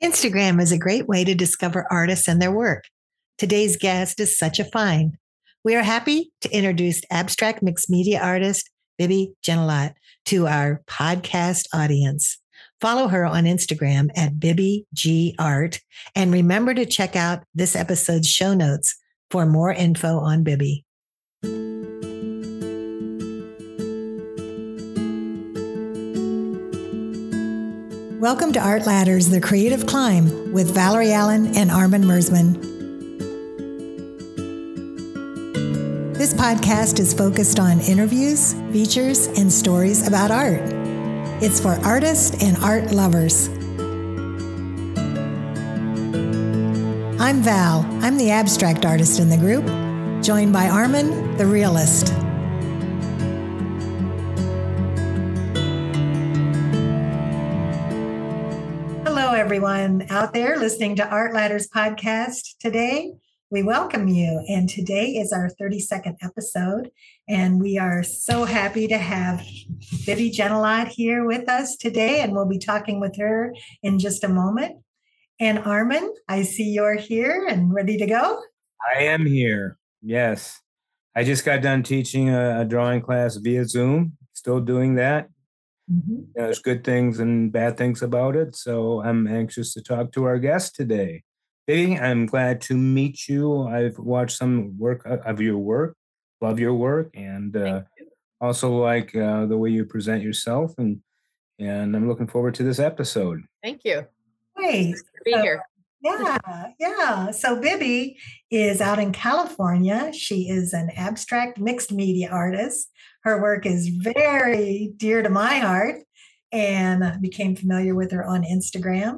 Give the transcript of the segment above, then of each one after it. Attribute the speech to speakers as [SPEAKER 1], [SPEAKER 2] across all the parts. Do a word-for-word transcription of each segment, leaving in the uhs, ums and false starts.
[SPEAKER 1] Instagram is a great way to discover artists and their work. Today's guest is such a find. We are happy to introduce abstract mixed media artist Bibi Genilat to our podcast audience. Follow her on Instagram at Bibi G Art, and remember to check out this episode's show notes for more info on Bibi. Welcome to Art Ladders, The Creative Climb with Valerie Allen and Armin Mersman. This podcast is focused on interviews, features, and stories about art. It's for artists and art lovers. I'm Val. I'm the abstract artist in the group, joined by Armin, the realist. Hello, everyone out there listening to Art Ladders podcast. Today, we welcome you. And today is our thirty-second episode. And we are so happy to have Bibi Genilat here with us today. And we'll be talking with her in just a moment. And Armin, I see you're here and ready to go.
[SPEAKER 2] I am here. Yes. I just got done teaching a, a drawing class via Zoom. Still doing that. Mm-hmm. There's good things and bad things about it. So I'm anxious to talk to our guest today. Bibi, I'm glad to meet you. I've watched some work of your work, love your work, and uh, also like uh, the way you present yourself. And and I'm looking forward to this episode.
[SPEAKER 3] Thank you.
[SPEAKER 1] Great.
[SPEAKER 3] Nice to be
[SPEAKER 1] so,
[SPEAKER 3] here.
[SPEAKER 1] Yeah, yeah. So Bibi is out in California. She is an abstract mixed media artist. Her work is very dear to my heart, and I became familiar with her on Instagram.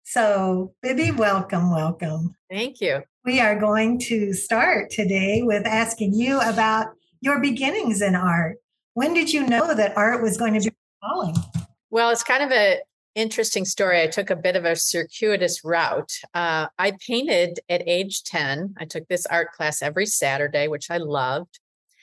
[SPEAKER 1] So Bibi, welcome, welcome.
[SPEAKER 3] Thank you.
[SPEAKER 1] We are going to start today with asking you about your beginnings in art. When did you know that art was going to be your calling?
[SPEAKER 3] Well, it's kind of an interesting story. I took a bit of a circuitous route. Uh, I painted at age ten. I took this art class every Saturday, which I loved.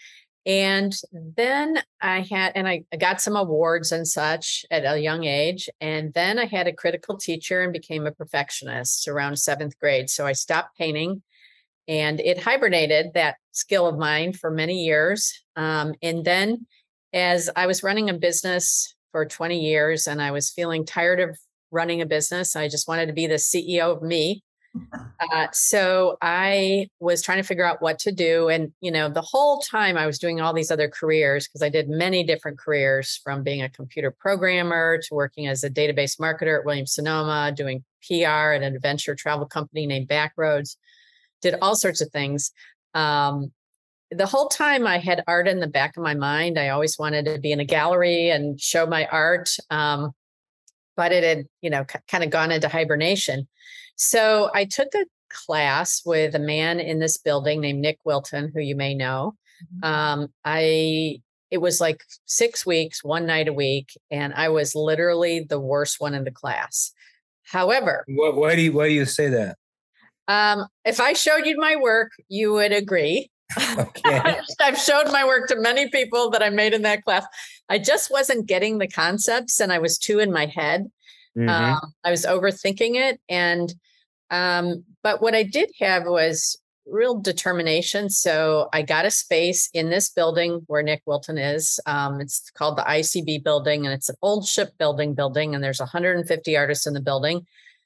[SPEAKER 3] And then I had, and I, I got some awards and such at a young age. And then I had a critical teacher and became a perfectionist around seventh grade. So I stopped painting, and it hibernated, that skill of mine, for many years. Um, and then as I was running a business for twenty years and I was feeling tired of running a business, I just wanted to be the C E O of me. Uh, so I was trying to figure out what to do. And, you know, the whole time I was doing all these other careers, because I did many different careers, from being a computer programmer to working as a database marketer at Williams-Sonoma, doing P R at an adventure travel company named Backroads, did all sorts of things. Um, the whole time I had art in the back of my mind. I always wanted to be in a gallery and show my art. Um, but it had, you know, c- kind of gone into hibernation. So I took a class with a man in this building named Nick Wilton, who you may know. Um, I it was like six weeks, one night a week, and I was literally the worst one in the class. However,
[SPEAKER 2] Why, why do you why do you say that?
[SPEAKER 3] Um, if I showed you my work, you would agree.
[SPEAKER 2] Okay.
[SPEAKER 3] I've showed my work to many people that I made in that class. I just wasn't getting the concepts, and I was too in my head. Mm-hmm. Um, I was overthinking it. And, um, but what I did have was real determination. So I got a space in this building where Nick Wilton is. Um, it's called the I C B building, and it's an old shipbuilding building. And there's one hundred fifty artists in the building.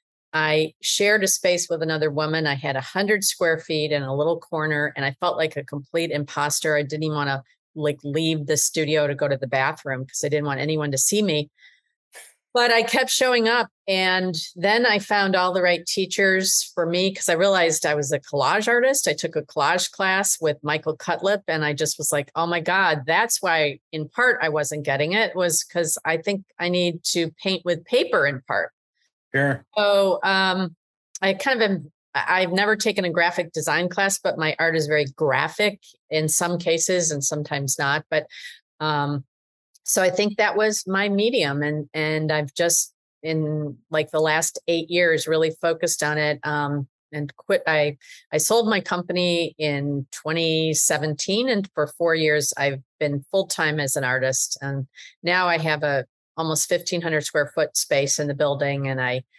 [SPEAKER 3] I shared a space with another woman. I had a hundred square feet in a little corner, and I felt like a complete imposter. I didn't even want to like leave the studio to go to the bathroom because I didn't want anyone to see me. But I kept showing up, and then I found all the right teachers for me because I realized I was a collage artist. I took a collage class with Michael Cutlip, and I just was like, oh my God, that's why in part I wasn't getting it, was because I think I need to paint with paper in part.
[SPEAKER 2] Sure.
[SPEAKER 3] So um, I kind of am, I've never taken a graphic design class, but my art is very graphic in some cases and sometimes not. But um, so I think that was my medium. And, and I've just in like the last eight years really focused on it um, and quit. I, I sold my company in twenty seventeen, and for four years I've been full-time as an artist. And now I have a almost fifteen hundred square foot space in the building. And I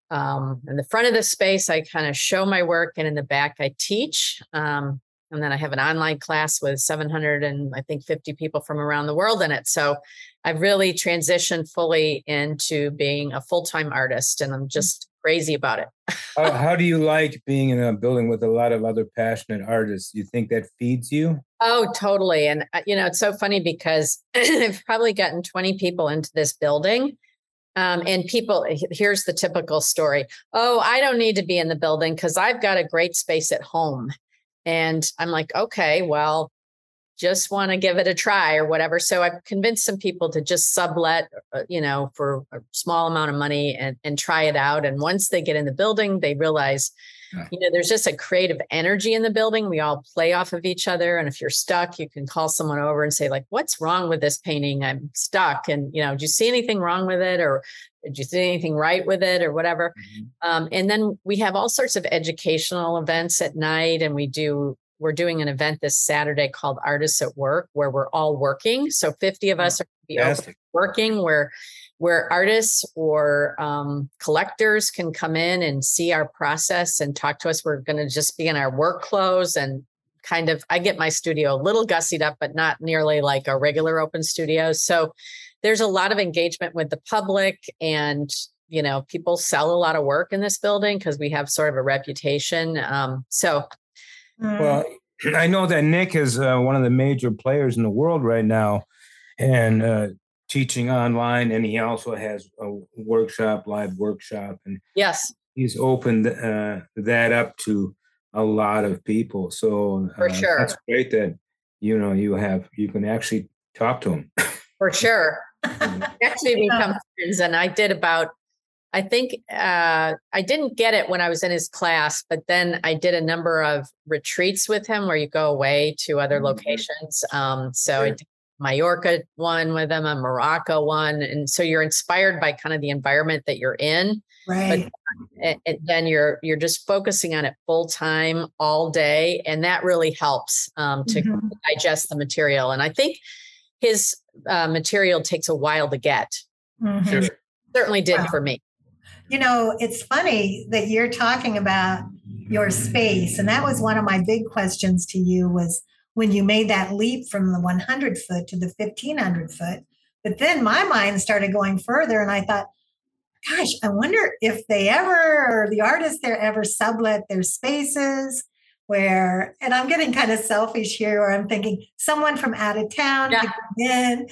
[SPEAKER 3] um, in the front of the space, I kind of show my work, and in the back, I teach. Um, and then I have an online class with seven hundred and I think fifty people from around the world in it. So I've really transitioned fully into being a full-time artist, and I'm just crazy about it.
[SPEAKER 2] how, how do you like being in a building with a lot of other passionate artists? You think that feeds you?
[SPEAKER 3] Oh, totally. And, uh, you know, it's so funny because I've probably gotten twenty people into this building. Um, and people, here's the typical story. Oh, I don't need to be in the building because I've got a great space at home. And I'm like, okay, well, just want to give it a try or whatever. So I've convinced some people to just sublet, uh, you know, for a small amount of money and, and try it out. And once they get in the building, they realize, yeah. you know, there's just a creative energy in the building. We all play off of each other. And if you're stuck, you can call someone over and say, like, what's wrong with this painting? I'm stuck. And, you know, do you see anything wrong with it? Or did you see anything right with it or whatever? Mm-hmm. Um, and then we have all sorts of educational events at night. And we do We're doing an event this Saturday called Artists at Work, where we're all working. So fifty of us are be working, where where artists or um, collectors can come in and see our process and talk to us. We're going to just be in our work clothes and kind of, I get my studio a little gussied up, but not nearly like a regular open studio. So there's a lot of engagement with the public, and you know, people sell a lot of work in this building because we have sort of a reputation. Um, so.
[SPEAKER 2] Well, I know that Nick is uh, one of the major players in the world right now, and uh, teaching online, and he also has a workshop, live workshop, and
[SPEAKER 3] yes,
[SPEAKER 2] he's opened uh, that up to a lot of people. So uh,
[SPEAKER 3] for sure,
[SPEAKER 2] that's great that you know you have you can actually talk to him.
[SPEAKER 3] For sure, actually become friends, and I did about. I think uh, I didn't get it when I was in his class, but then I did a number of retreats with him where you go away to other mm-hmm. locations. Um, so sure. I did Mallorca one with him, a Morocco one. And so you're inspired by kind of the environment that you're in.
[SPEAKER 1] Right.
[SPEAKER 3] But and then you're you're just focusing on it full time all day. And that really helps um, to mm-hmm. digest the material. And I think his uh, material takes a while to get.
[SPEAKER 1] Mm-hmm. Sure.
[SPEAKER 3] Certainly did wow. for me.
[SPEAKER 1] You know, it's funny that you're talking about your space. And that was one of my big questions to you was when you made that leap from the one hundred foot to the fifteen hundred foot. But then my mind started going further and I thought, gosh, I wonder if they ever, or the artists there ever sublet their spaces where, and I'm getting kind of selfish here, where I'm thinking someone from out of town yeah. could come in.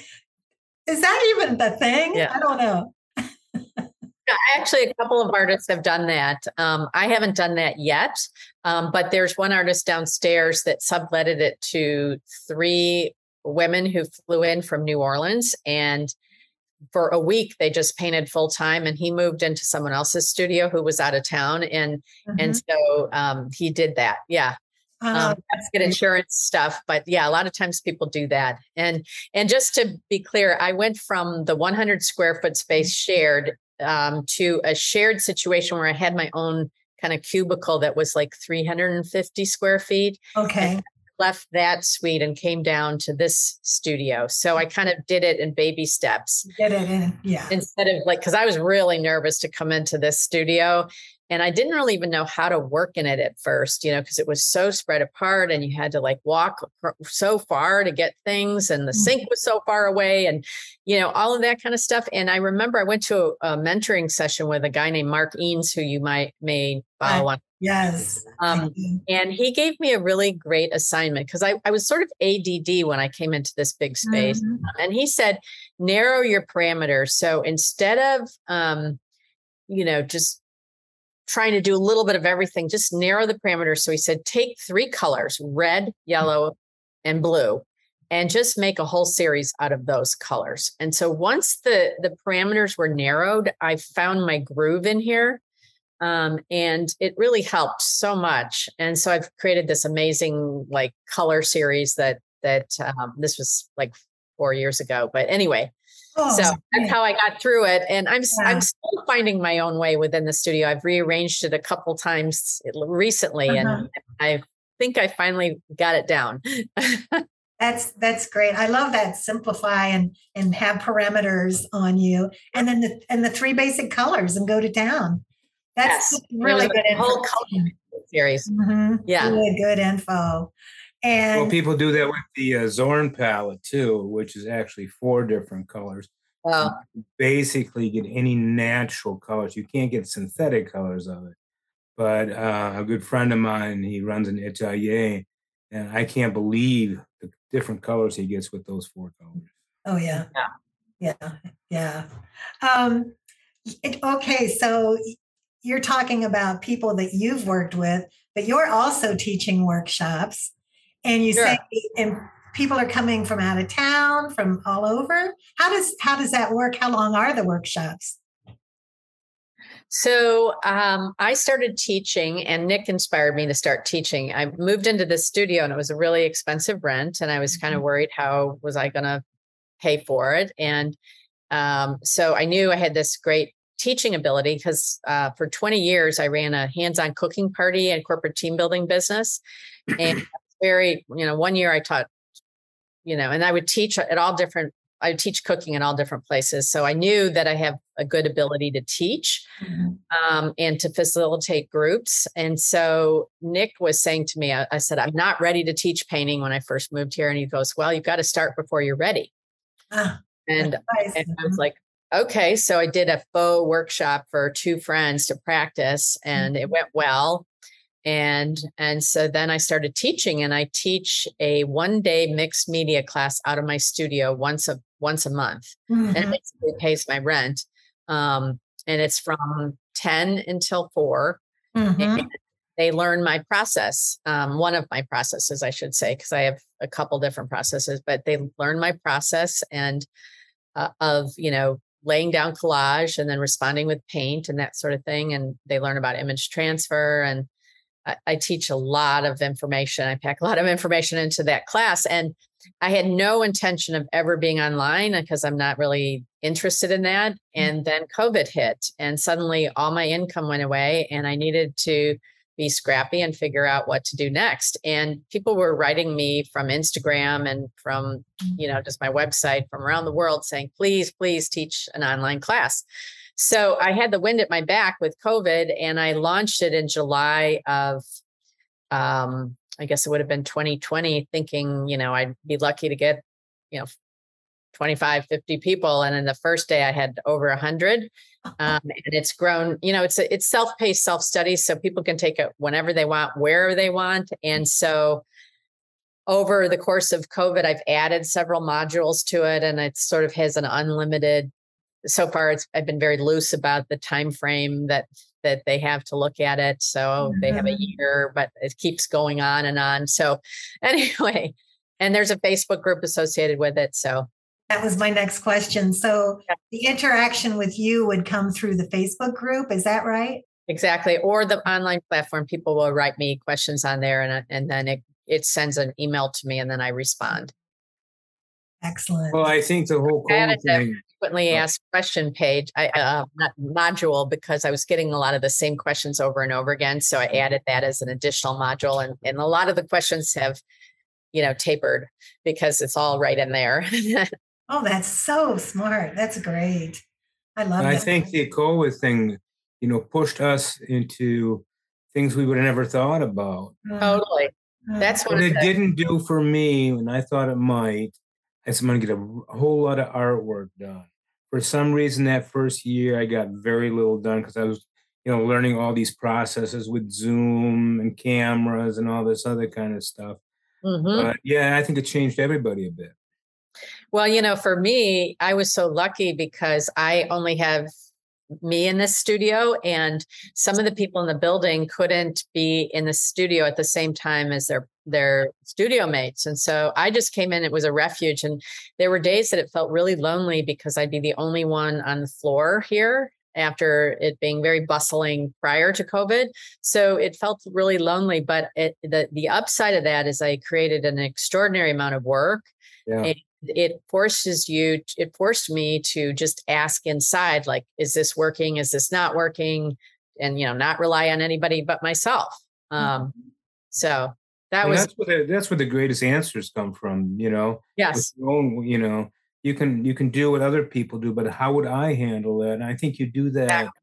[SPEAKER 1] Is that even the thing?
[SPEAKER 3] Yeah.
[SPEAKER 1] I don't know.
[SPEAKER 3] Actually, a couple of artists have done that. Um, I haven't done that yet, um, but there's one artist downstairs that subletted it to three women who flew in from New Orleans. And for a week, they just painted full time. And he moved into someone else's studio who was out of town. And, mm-hmm. and so um, he did that. Yeah. Um, um, that's good insurance stuff. But yeah, a lot of times people do that. And, and just to be clear, I went from the one hundred square foot space shared um, to a shared situation where I had my own kind of cubicle that was like three hundred fifty square feet.
[SPEAKER 1] Okay.
[SPEAKER 3] Left that suite and came down to this studio. So I kind of did it in baby steps.
[SPEAKER 1] Get it in. Yeah.
[SPEAKER 3] Instead of like, cause I was really nervous to come into this studio. And I didn't really even know how to work in it at first, you know, because it was so spread apart and you had to like walk so far to get things. And the mm-hmm. sink was so far away and, you know, all of that kind of stuff. And I remember I went to a, a mentoring session with a guy named Mark Eanes, who you might may follow on.
[SPEAKER 1] Yes.
[SPEAKER 3] Um, and he gave me a really great assignment because I, I was sort of A D D when I came into this big space. Mm-hmm. And he said, narrow your parameters. So instead of, um, you know, just trying to do a little bit of everything, just narrow the parameters. So he said, take three colors, red, yellow, and blue, and just make a whole series out of those colors. And so once the, the parameters were narrowed, I found my groove in here. Um, and it really helped so much. And so I've created this amazing like color series that, that um, this was like four years ago. But anyway, Oh, so that's yeah. how I got through it. And I'm yeah. I'm still finding my own way within the studio. I've rearranged it a couple times recently, uh-huh. and I think I finally got it down.
[SPEAKER 1] That's that's great. I love that. Simplify and and have parameters on you, and then the and the three basic colors and go to town. That's
[SPEAKER 3] yes.
[SPEAKER 1] really good
[SPEAKER 3] info. Whole
[SPEAKER 1] color
[SPEAKER 3] series.
[SPEAKER 1] Mm-hmm.
[SPEAKER 3] Yeah.
[SPEAKER 1] Really good info. And
[SPEAKER 2] well, people do that with the uh, Zorn palette too, which is actually four different colors.
[SPEAKER 3] Well,
[SPEAKER 2] basically get any natural colors. You can't get synthetic colors of it. But uh, a good friend of mine, he runs an atelier, and I can't believe the different colors he gets with those four colors.
[SPEAKER 1] Oh yeah, yeah, yeah, yeah. Um, it, okay, so you're talking about people that you've worked with, but you're also teaching workshops, and you
[SPEAKER 3] sure.
[SPEAKER 1] say and people are coming from out of town, from all over. How does how does that work? How long are the workshops?
[SPEAKER 3] So um, I started teaching, and Nick inspired me to start teaching. I moved into the studio, and it was a really expensive rent, and I was kind of worried how was I going to pay for it. And um, so I knew I had this great teaching ability because uh, for twenty years I ran a hands-on cooking party and corporate team building business, and very, you know, one year I taught, you know, and I would teach at all different. I would teach cooking in all different places. So I knew that I have a good ability to teach mm-hmm. um, and to facilitate groups. And so Nick was saying to me, I, I said, I'm not ready to teach painting when I first moved here. And he goes, well, you've got to start before you're ready. Ah, and, nice. and I was like, okay. So I did a faux workshop for two friends to practice, and mm-hmm. it went well. And, and so then I started teaching, and I teach a one day mixed media class out of my studio once a, once a month. Mm-hmm. And it basically pays my rent. Um, and it's from ten until four. Mm-hmm. And they learn my process. Um, one of my processes, I should say, because I have a couple different processes, but they learn my process and uh, of, you know, laying down collage and then responding with paint and that sort of thing. And they learn about image transfer, and I teach a lot of information. I pack a lot of information into that class. And I had no intention of ever being online because I'm not really interested in that. And then COVID hit, and suddenly all my income went away, and I needed to be scrappy and figure out what to do next. And people were writing me from Instagram and from, you know, just my website from around the world saying, please, please teach an online class. So I had the wind at my back with COVID, and I launched it in July of, um, I guess it would have been twenty twenty, thinking, you know, I'd be lucky to get, you know, twenty-five, fifty people. And then the first day I had over a hundred, um, and it's grown, you know, it's, a, it's self-paced self-study. So people can take it whenever they want, wherever they want. And so over the course of COVID, I've added several modules to it, and it sort of has an unlimited. So far, it's I've been very loose about the time frame that that they have to look at it. So mm-hmm. they have a year, but it keeps going on and on. So anyway, and there's a Facebook group associated with it. So
[SPEAKER 1] that was my next question. So yeah. The interaction with you would come through the Facebook group. Is that right?
[SPEAKER 3] Exactly. Or the online platform. People will write me questions on there, and and then it it sends an email to me, and then I respond.
[SPEAKER 1] Excellent.
[SPEAKER 2] Well, I think the whole COVID thing.
[SPEAKER 3] Frequently asked question page, I uh, not module, because I was getting a lot of the same questions over and over again. So I added that as an additional module, and and a lot of the questions have, you know, tapered because it's all right in there.
[SPEAKER 1] Oh, that's so smart. That's great. I love it.
[SPEAKER 2] I think the COVID thing, you know, pushed us into things we would have never thought about.
[SPEAKER 3] Totally. That's what
[SPEAKER 2] it didn't do for me, and I thought it might. I said, I'm going to get a, a whole lot of artwork done. For some reason, that first year, I got very little done because I was, you know, learning all these processes with Zoom and cameras and all this other kind of stuff. Mm-hmm. But yeah, I think it changed everybody a bit.
[SPEAKER 3] Well, you know, for me, I was so lucky because I only have me in this studio, and some of the people in the building couldn't be in the studio at the same time as their their studio mates. And so I just came in, it was a refuge. And there were days that it felt really lonely because I'd be the only one on the floor here after it being very bustling prior to COVID. So it felt really lonely, but it, the, the upside of that is I created an extraordinary amount of work. Yeah. It, it forces you, it forced me to just ask inside, like, is this working? Is this not working? And, you know, not rely on anybody but myself. Um, so That
[SPEAKER 2] well,
[SPEAKER 3] was
[SPEAKER 2] that's where the, that's where the greatest answers come from, you know.
[SPEAKER 3] Yes.
[SPEAKER 2] With your own, you know, you can you can do what other people do, but how would I handle that? And I think you do that.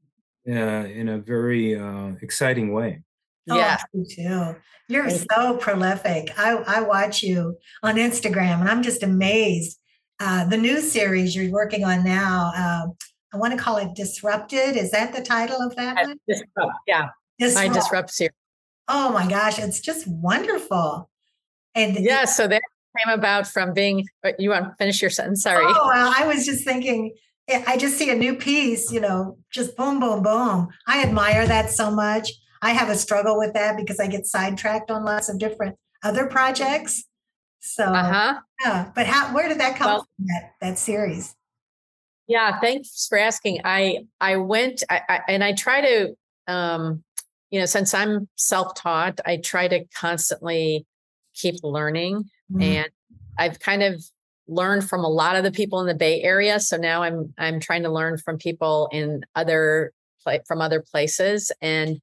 [SPEAKER 2] uh, in a very uh, exciting way.
[SPEAKER 1] Oh,
[SPEAKER 3] Yeah.
[SPEAKER 1] me too. You're
[SPEAKER 3] Thank
[SPEAKER 1] so prolific. I, I watch you on Instagram and I'm just amazed. Uh, the new series you're working on now, uh, I want to call it Disrupted. Is that the title of that
[SPEAKER 3] you.
[SPEAKER 1] one?
[SPEAKER 3] Disrupt. Yeah. I
[SPEAKER 1] Disrupt.
[SPEAKER 3] disrupt series.
[SPEAKER 1] Oh my gosh, it's just wonderful. And
[SPEAKER 3] Yeah. So that came about from being, you want to finish your sentence? Sorry.
[SPEAKER 1] Oh, well, I was just thinking, I just see a new piece, you know, just boom, boom, boom. I admire that so much. I have a struggle with that because I get sidetracked on lots of different other projects. So,
[SPEAKER 3] Uh-huh.
[SPEAKER 1] yeah. But how? Where did that come
[SPEAKER 3] Well,
[SPEAKER 1] from? That that series?
[SPEAKER 3] Yeah, thanks for asking. I I went I, I, and I try to, um, you know, since I'm self-taught, I try to constantly keep learning,
[SPEAKER 1] Mm-hmm.
[SPEAKER 3] and I've kind of learned from a lot of the people in the Bay Area. So now I'm I'm trying to learn from people in other from other places, and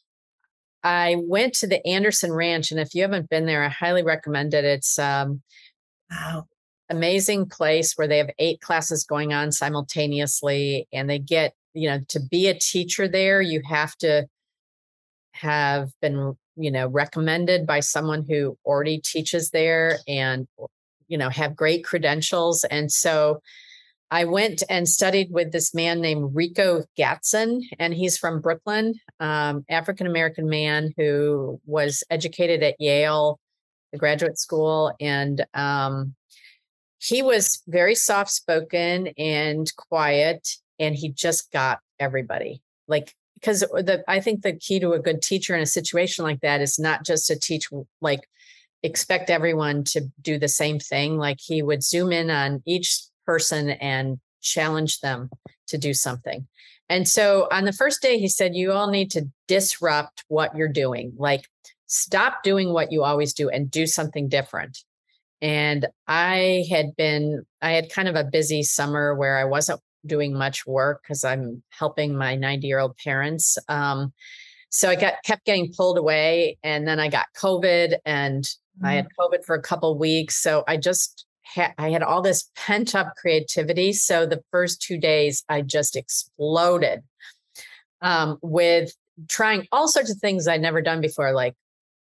[SPEAKER 3] I went to the Anderson Ranch, and if you haven't been there, I highly recommend it. It's um,
[SPEAKER 1] Wow.
[SPEAKER 3] amazing place where they have eight classes going on simultaneously, and they get, you know, to be a teacher there, you have to have been, you know, recommended by someone who already teaches there and, you know, have great credentials. And so I went and studied with this man named Rico Gatson, and he's from Brooklyn, um, African-American man who was educated at Yale, the graduate school. And um, he was very soft-spoken and quiet, and he just got everybody. Like, because the I think the key to a good teacher in a situation like that is not just to teach, like, expect everyone to do the same thing. Like, he would zoom in on each person and challenge them to do something. And so on the first day, he said, you all need to disrupt what you're doing. Like, stop doing what you always do and do something different. And I had been, I had kind of a busy summer where I wasn't doing much work because I'm helping my ninety year old parents. Um, so I got kept getting pulled away, and then I got COVID, and mm. I had COVID for a couple of weeks. So I just had, I had all this pent up creativity. So the first two days I just exploded um, with trying all sorts of things I'd never done before, like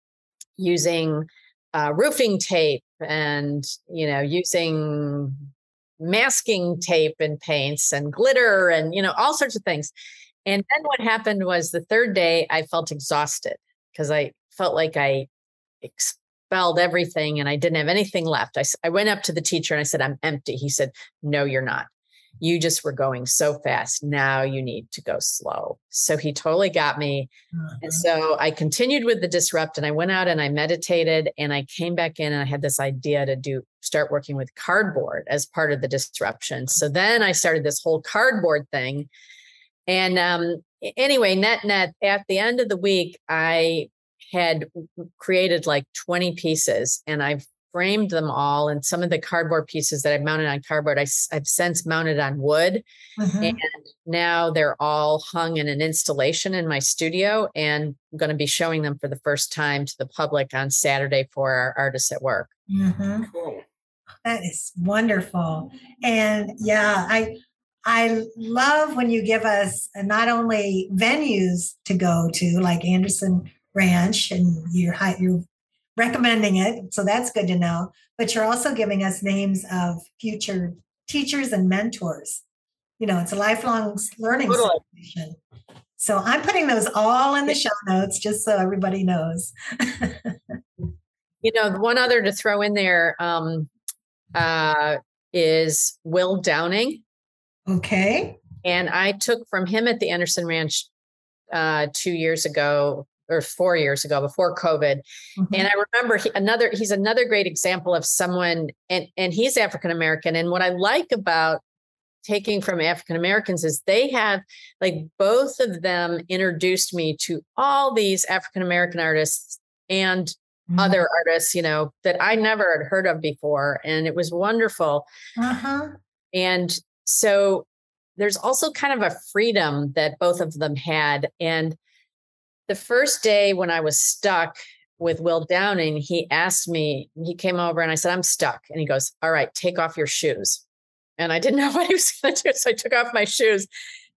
[SPEAKER 3] using uh, roofing tape and, you know, using masking tape and paints and glitter and, you know, all sorts of things. And then what happened was the third day I felt exhausted because I felt like I expelled everything and I didn't have anything left. I, I went up to the teacher and I said, I'm empty. He said, no, you're not. You just were going so fast. Now you need to go slow. So he totally got me. Uh-huh. And so I continued with the disrupt, and I went out and I meditated, and I came back in and I had this idea to do, start working with cardboard as part of the disruption. So then I started this whole cardboard thing. And um, anyway, net, net, at the end of the week, I had created like twenty pieces, and I've framed them all. And some of the cardboard pieces that I've mounted on cardboard, I, I've since mounted on wood. Mm-hmm. And now they're all hung in an installation in my studio. And I'm going to be showing them for the first time to the public on Saturday for our Artists at Work.
[SPEAKER 1] Mm-hmm. Cool. That is wonderful. And yeah, I I love when you give us not only venues to go to, like Anderson Ranch, and you're, you're recommending it, so that's good to know, but you're also giving us names of future teachers and mentors. You know, it's a lifelong learning
[SPEAKER 3] totally.
[SPEAKER 1] situation. So I'm putting those all in the show notes just so everybody knows.
[SPEAKER 3] You know, one other to throw in there um, uh, is Will Downing.
[SPEAKER 1] Okay.
[SPEAKER 3] And I took from him at the Anderson Ranch uh, two years ago or four years ago before COVID. Mm-hmm. And I remember he, another, he's another great example of someone, and, and he's African-American. And what I like about taking from African-Americans is they have, like, both of them introduced me to all these African-American artists and mm-hmm. other artists, you know, that I never had heard of before. And it was wonderful. Uh-huh. And so there's also kind of a freedom that both of them had. And the first day when I was stuck with Will Downing, he asked me, he came over and I said, I'm stuck. And he goes, all right, take off your shoes. And I didn't know what he was going to do. So I took off my shoes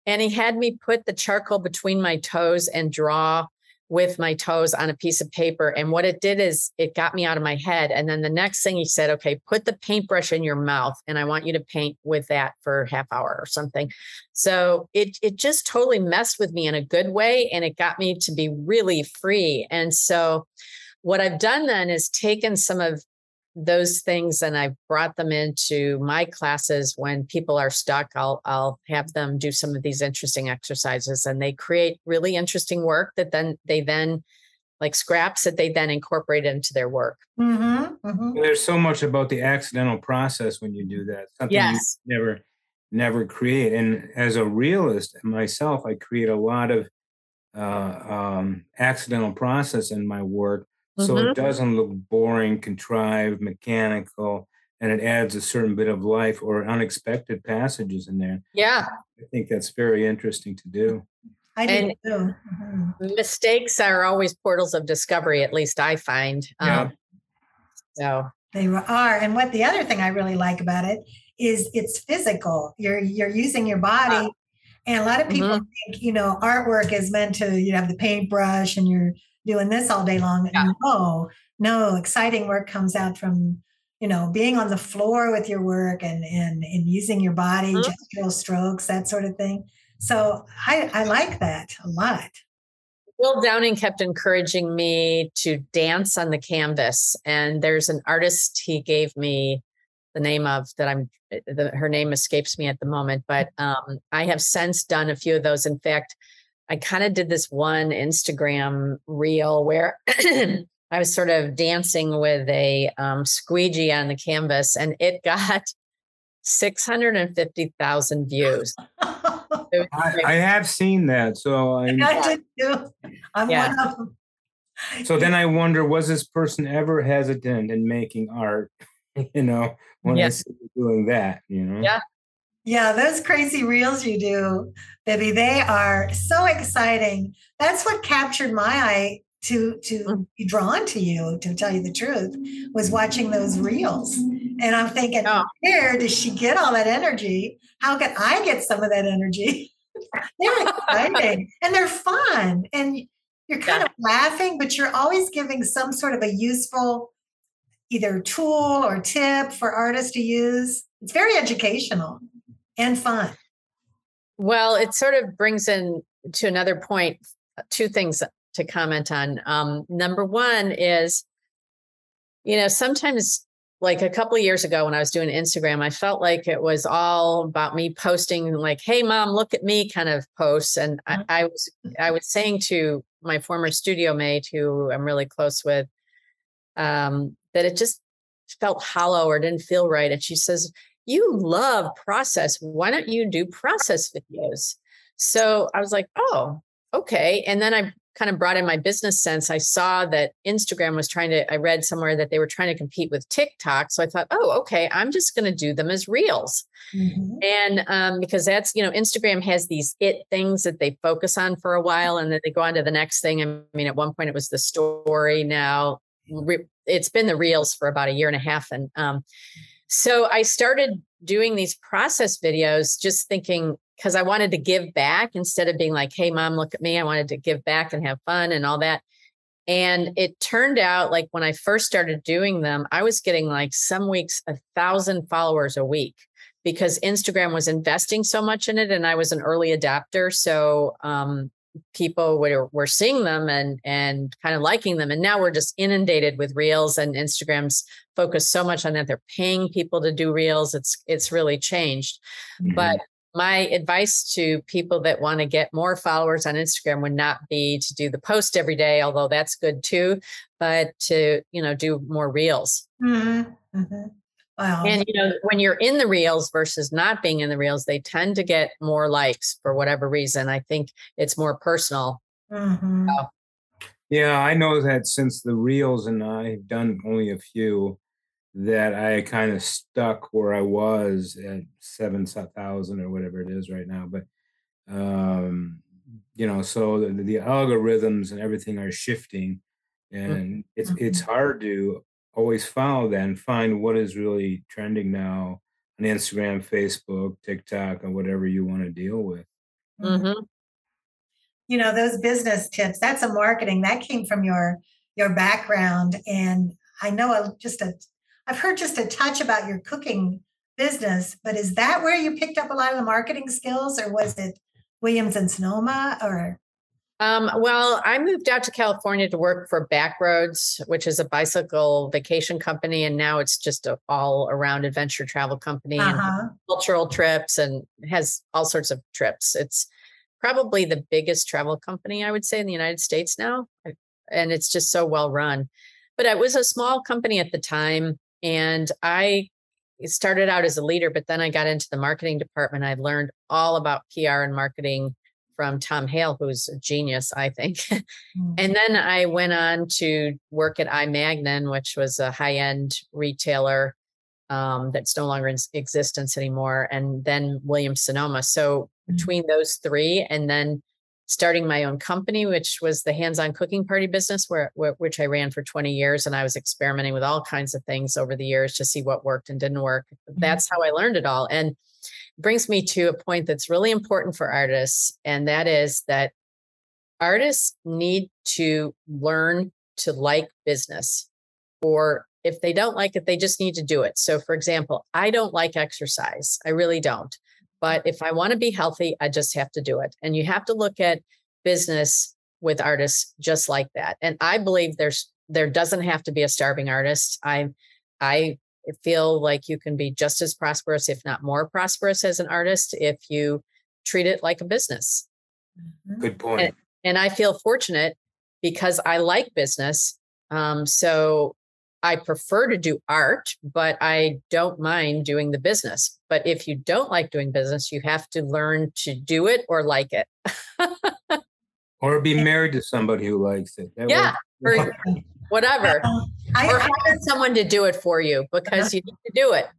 [SPEAKER 3] And he had me put the charcoal between my toes and draw with my toes on a piece of paper. And what it did is it got me out of my head. And then the next thing he said, okay, put the paintbrush in your mouth and I want you to paint with that for a half hour or something. So it, it just totally messed with me in a good way. And it got me to be really free. And so what I've done then is taken some of those things and I've brought them into my classes. When people are stuck, I'll, I'll have them do some of these interesting exercises, and they create really interesting work that then they then like scraps that they then incorporate into their work.
[SPEAKER 1] Mm-hmm, mm-hmm.
[SPEAKER 2] There's so much about the accidental process when you do that. Something
[SPEAKER 3] yes.
[SPEAKER 2] you never, never create. And as a realist myself, I create a lot of uh, um, accidental process in my work. So
[SPEAKER 3] Mm-hmm.
[SPEAKER 2] it doesn't look boring, contrived, mechanical, and it adds a certain bit of life or unexpected passages in there.
[SPEAKER 3] Yeah.
[SPEAKER 2] I think that's very interesting to do.
[SPEAKER 1] I do
[SPEAKER 3] And
[SPEAKER 1] too. Mm-hmm.
[SPEAKER 3] mistakes are always portals of discovery, at least I find.
[SPEAKER 2] Yeah.
[SPEAKER 3] Um, so
[SPEAKER 1] They are. And what the other thing I really like about it is it's physical. You're you're using your body. And a lot of people
[SPEAKER 3] Mhm.
[SPEAKER 1] think, you know, artwork is meant to, you have the paintbrush and you're doing this all day long.
[SPEAKER 3] Yeah.
[SPEAKER 1] No, no, exciting work comes out from, you know, being on the floor with your work and and, and using your body,
[SPEAKER 3] Mhm.
[SPEAKER 1] gestural strokes, that sort of thing. So I, I like that a lot.
[SPEAKER 3] Will Downing kept encouraging me to dance on the canvas. And there's an artist he gave me the name of that I'm, the, her name escapes me at the moment, but um, I have since done a few of those. In fact, I kind of did this one Instagram reel where I was sort of dancing with a um, squeegee on the canvas, and it got six hundred fifty thousand views.
[SPEAKER 2] I, I have seen that. So I,
[SPEAKER 1] I did too. I'm
[SPEAKER 3] Yeah.
[SPEAKER 1] one of them.
[SPEAKER 2] so then I wonder, was this person ever hesitant in making art? You know, when
[SPEAKER 3] Yeah.
[SPEAKER 2] I see you doing that, you know?
[SPEAKER 3] Yeah.
[SPEAKER 1] Yeah, those crazy reels you do, Bibby, they are so exciting. That's what captured my eye to to be drawn to you, to tell you the truth, was watching those reels. And I'm thinking,
[SPEAKER 3] Oh.
[SPEAKER 1] where does she get all that energy? How can I get some of that energy? They're exciting and they're fun. And you're kind
[SPEAKER 3] Yeah.
[SPEAKER 1] of laughing, but you're always giving some sort of a useful either tool or tip for artists to use. It's very educational and fun.
[SPEAKER 3] Well, it sort of brings in to another point, two things to comment on. Um, number one is, you know, sometimes like a couple of years ago when I was doing Instagram, I felt like it was all about me posting like, hey, mom, look at me kind of posts. And I, I was I was saying to my former studio mate, who I'm really close with, um, that it just felt hollow or didn't feel right. And she says, you love process. Why don't you do process videos? So I was like, oh, okay. And then I kind of brought in my business sense. I saw that Instagram was trying to, I read somewhere that they were trying to compete with TikTok. So I thought, oh, okay, I'm just going to do them as reels.
[SPEAKER 1] Mm-hmm.
[SPEAKER 3] And um, because that's, you know, Instagram has these it things that they focus on for a while and then they go on to the next thing. I mean, at one point it was the story. Now re- it's been the reels for about a year and a half. And um, so I started doing these process videos, just thinking, because I wanted to give back instead of being like, hey, mom, look at me. I wanted to give back and have fun and all that. And it turned out like when I first started doing them, I was getting like some weeks a thousand followers a week because Instagram was investing so much in it. And I was an early adopter. So um, people were, were seeing them and, and kind of liking them. And now we're just inundated with reels, and Instagram's focused so much on that. They're paying people to do reels. It's, it's really changed.
[SPEAKER 2] Mhm.
[SPEAKER 3] But my advice to people that want to get more followers on Instagram would not be to do the post every day, although that's good too, but to, you know, do more reels.
[SPEAKER 1] Mm-hmm. Mm-hmm. Wow.
[SPEAKER 3] And, you know, when you're in the reels versus not being in the reels, they tend to get more likes for whatever reason. I think it's more personal.
[SPEAKER 1] Mm-hmm.
[SPEAKER 3] So,
[SPEAKER 2] Yeah, I know that since the reels, and I've done only a few, that I kind of stuck where I was at seven thousand or whatever it is right now. But, um, you know, so the, the algorithms and everything are shifting, and it's it's hard to always follow that and find what is really trending now on Instagram, Facebook, TikTok, or whatever you want to deal with.
[SPEAKER 3] Mm-hmm.
[SPEAKER 1] You know, those business tips, that's a marketing that came from your, your background. And I know a, just a, I've heard just a touch about your cooking business, but is that where you picked up a lot of the marketing skills, or was it Williams and Sonoma, or?
[SPEAKER 3] Um, well, I moved out to California to work for Backroads, which is a bicycle vacation company. And now it's just a all around adventure travel company uh-huh. and cultural trips, and has all sorts of trips. It's probably the biggest travel company, I would say, in the United States now. And it's just so well run. But it was a small company at the time. And I started out as a leader, but then I got into the marketing department. I learned all about P R and marketing from Tom Hale, who's a genius, I think. Mm-hmm. And then I went on to work at iMagnin, which was a high-end retailer um, that's no longer in existence anymore. And then Williams Sonoma. So mm-hmm. between those three, and then starting my own company, which was the hands-on cooking party business, where, where which I ran for twenty years. And I was experimenting with all kinds of things over the years to see what worked and didn't work. Mm-hmm. That's how I learned it all. And brings me to a point that's really important for artists. And that is that artists need to learn to like business, or if they don't like it, they just need to do it. So for example, I don't like exercise. I really don't. But if I want to be healthy, I just have to do it. And you have to look at business with artists just like that. And I believe there's, there doesn't have to be a starving artist. I, I, feel like you can be just as prosperous, if not more prosperous, as an artist if you treat it like a business.
[SPEAKER 2] Good point.
[SPEAKER 3] And, and I feel fortunate because I like business. Um, so I prefer to do art, but I don't mind doing the business. But if you don't like doing business, you have to learn to do it or like it.
[SPEAKER 2] Or be married to somebody who likes it. That
[SPEAKER 3] yeah. Or, whatever. Um, I, or hire someone to do it for you because you need to do it.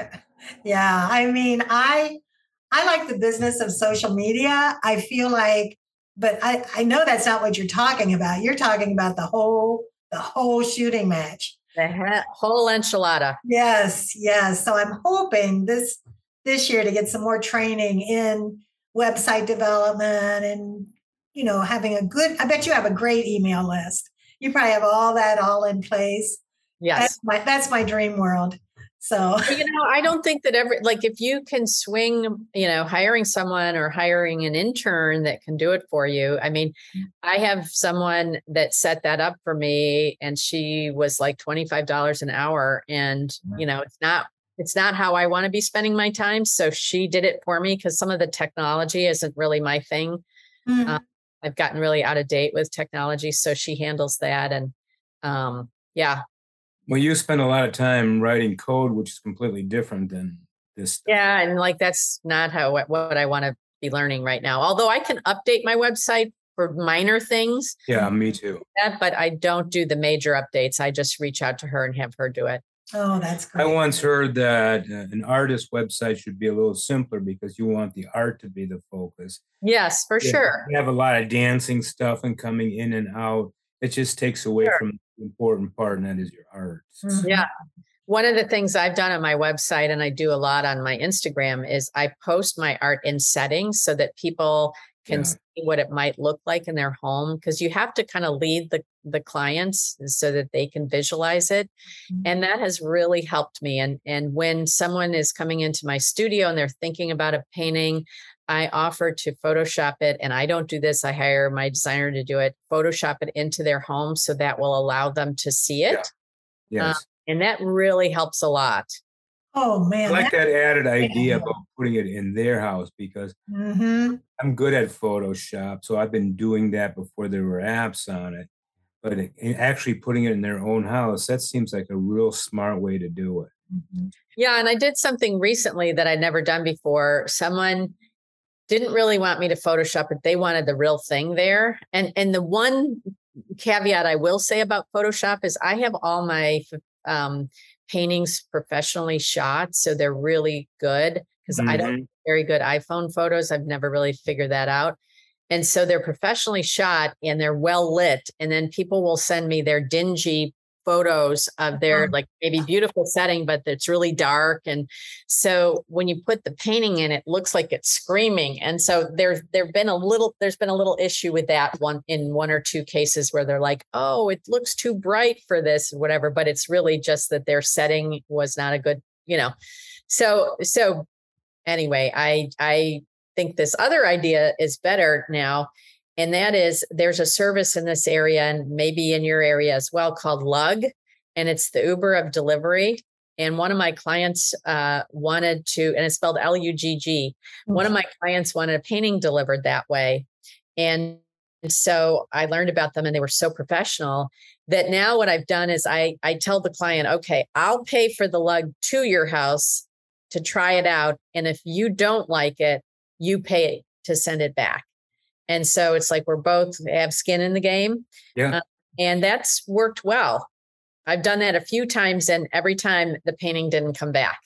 [SPEAKER 1] Yeah. I mean, I I like the business of social media. I feel like, but I, I know that's not what you're talking about. You're talking about the whole, the whole shooting match.
[SPEAKER 3] The he- whole enchilada.
[SPEAKER 1] Yes, yes. So I'm hoping this this year to get some more training in website development and, you know, having a good, I bet you have a great email list. You probably have all that all in place.
[SPEAKER 3] Yes.
[SPEAKER 1] That's my, that's my dream world. So,
[SPEAKER 3] you know, I don't think that every, like if you can swing, you know, hiring someone or hiring an intern that can do it for you. I mean, I have someone that set that up for me and she was like twenty-five dollars an hour. And, you know, it's not, it's not how I want to be spending my time. So she did it for me because some of the technology isn't really my thing. Mm-hmm. Um, I've gotten really out of date with technology. So she handles that. And um, yeah.
[SPEAKER 2] Well, you spend a lot of time writing code, which is completely different than this stuff.
[SPEAKER 3] Yeah. And like, that's not how, what I want to be learning right now. Although I can update my website for minor things.
[SPEAKER 2] Yeah, me too.
[SPEAKER 3] But I don't do the major updates. I just reach out to her and have her do it.
[SPEAKER 1] Oh, that's great.
[SPEAKER 2] I once heard that uh, an artist website should be a little simpler because you want the art to be the focus.
[SPEAKER 3] Yes, for
[SPEAKER 2] yeah,
[SPEAKER 3] sure.
[SPEAKER 2] You have a lot of dancing stuff and coming in and out. It just takes away sure. from the important part, and that is your art.
[SPEAKER 3] Mm-hmm. Yeah. One of the things I've done on my website, and I do a lot on my Instagram, is I post my art in settings so that people can yeah. see what it might look like in their home. Because you have to kind of lead the, the clients so that they can visualize it. Mm-hmm. And that has really helped me. And, and when someone is coming into my studio and they're thinking about a painting, I offer to Photoshop it. And I don't do this. I hire my designer to do it, Photoshop it into their home. So that will allow them to see it.
[SPEAKER 2] Yeah. Yes.
[SPEAKER 3] Uh, and that really helps a lot.
[SPEAKER 1] Oh, man.
[SPEAKER 2] I like that added idea about putting it in their house because mm-hmm. I'm good at Photoshop. So I've been doing that before there were apps on it. But it, actually putting it in their own house, that seems like a real smart way to do it.
[SPEAKER 3] Mm-hmm. Yeah. And I did something recently that I'd never done before. Someone didn't really want me to Photoshop it. They wanted the real thing there. And, and the one caveat I will say about Photoshop is I have all my um, paintings professionally shot. So they're really good because mm-hmm. I don't have very good iPhone photos. I've never really figured that out. And so they're professionally shot and they're well lit. And then people will send me their dingy photos of their like maybe beautiful setting, but it's really dark. And so when you put the painting in, it looks like it's screaming. And so there's there've been a little there's been a little issue with that one in one or two cases where they're like, oh, it looks too bright for this, whatever. But it's really just that their setting was not a good, you know. So so anyway, I I think this other idea is better now. And that is, there's a service in this area and maybe in your area as well called Lug, and it's the Uber of delivery. And one of my clients uh, wanted to, and it's spelled L U G G. Mm-hmm. One of my clients wanted a painting delivered that way. And so I learned about them and they were so professional that now what I've done is I, I tell the client, okay, I'll pay for the Lug to your house to try it out. And if you don't like it, you pay to send it back. And so it's like we're both have skin in the game.
[SPEAKER 2] Yeah. Uh,
[SPEAKER 3] and that's worked well. I've done that a few times and every time the painting didn't come back.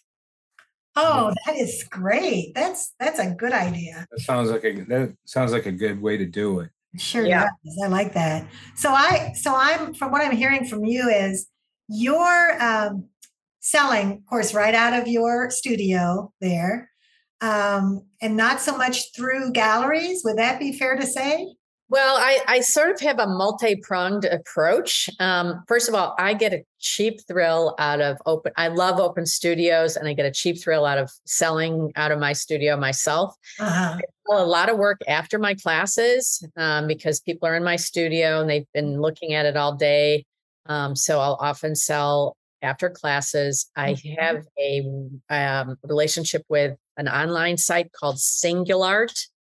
[SPEAKER 1] Oh, that is great. That's that's a good idea.
[SPEAKER 2] That sounds like a that sounds like a good way to do it.
[SPEAKER 1] Sure yeah. does. I like that. So I so I'm from what I'm hearing from you is you're um, selling, of course, right out of your studio there. Um, and not so much through galleries. Would that be fair to say?
[SPEAKER 3] Well, I, I sort of have a multi-pronged approach. Um, first of all, I get a cheap thrill out of open. I love open studios and I get a cheap thrill out of selling out of my studio myself. Uh-huh. I do a lot of work after my classes um, because people are in my studio and they've been looking at it all day. Um, so I'll often sell after classes. I have a um, relationship with an online site called Singulart,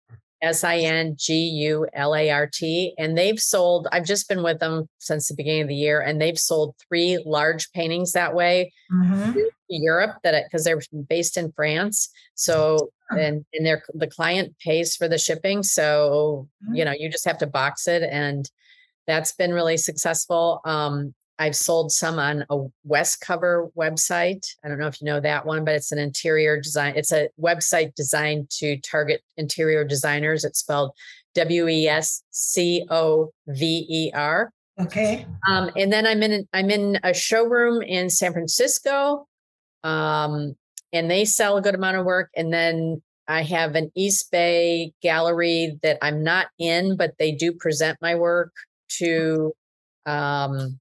[SPEAKER 3] S I N G U L A R T. And they've sold, I've just been with them since the beginning of the year, and they've sold three large paintings that way mm-hmm. to Europe that because they're based in France. So, and, and they're, the client pays for the shipping. So, mm-hmm. you know, you just have to box it. And that's been really successful. Um, I've sold some on a Westcover website. I don't know if you know that one, but it's an interior design. It's a website designed to target interior designers. It's spelled W E S C O V E R.
[SPEAKER 1] Okay.
[SPEAKER 3] Um, and then I'm in I'm in a showroom in San Francisco, um, and they sell a good amount of work. And then I have an East Bay gallery that I'm not in, but they do present my work to. Um,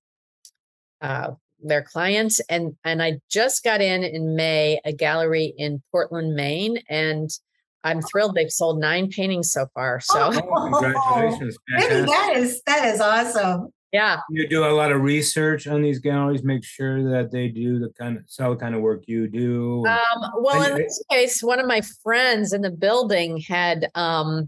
[SPEAKER 3] Uh, their clients. And, and I just got in in May, a gallery in Portland, Maine, and I'm thrilled. They've sold nine paintings so far. So
[SPEAKER 2] oh, congratulations.
[SPEAKER 1] Really, that is, that is awesome.
[SPEAKER 3] Yeah.
[SPEAKER 2] You do a lot of research on these galleries, make sure that they do the kind of sell the kind of work you do.
[SPEAKER 3] Um, well, in this case, one of my friends in the building had, um,